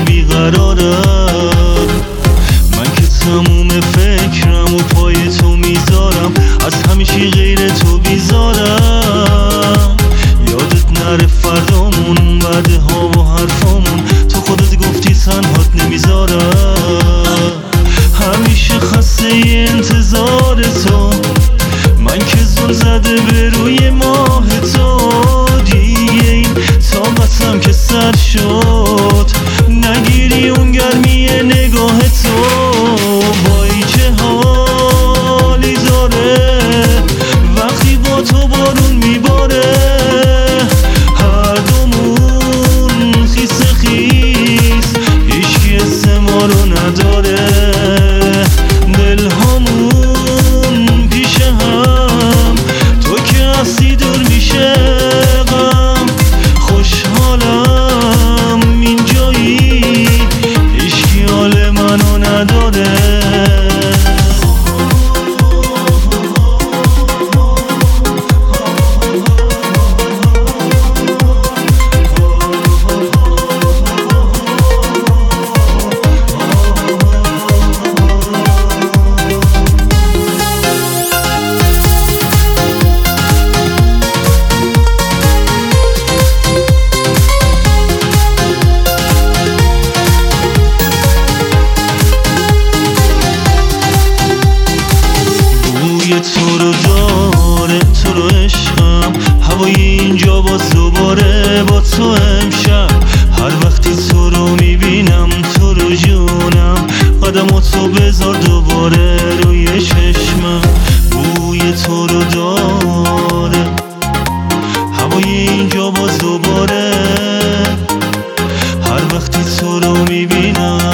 بیقرارم. من که تموم فکرم و پای تو میذارم، از همیشه غیر تو بیزارم. یادت نره فردامون، بعده ها و حرفامون، تو خودت گفتی تنهات نمیذارم. همیشه خسته انتظار تو، من که زل زده به روی ماه تو. دیگه این طاقتم که سر شد، نگیری اون گرمی نگاه تو. وای چه حالی داره وقتی با تو بارون میباره، هر دومون خیس خیس، هیچکی حس ما رو نداره. دلهامون پیش هم، تو که هستی دور میشه غم. خوشحالم اینجایی، هیچکی حال منو نداره. تو رو داره، تو رو عشقم، هوای اینجا باز دوباره با تو امشب. هر وقتی تو رو میبینم، تو رو جونم، قدماتو بذار دوباره روی چشمم. بوی تو رو داره، هوای اینجا باز دوباره، هر وقتی تو رو میبینم.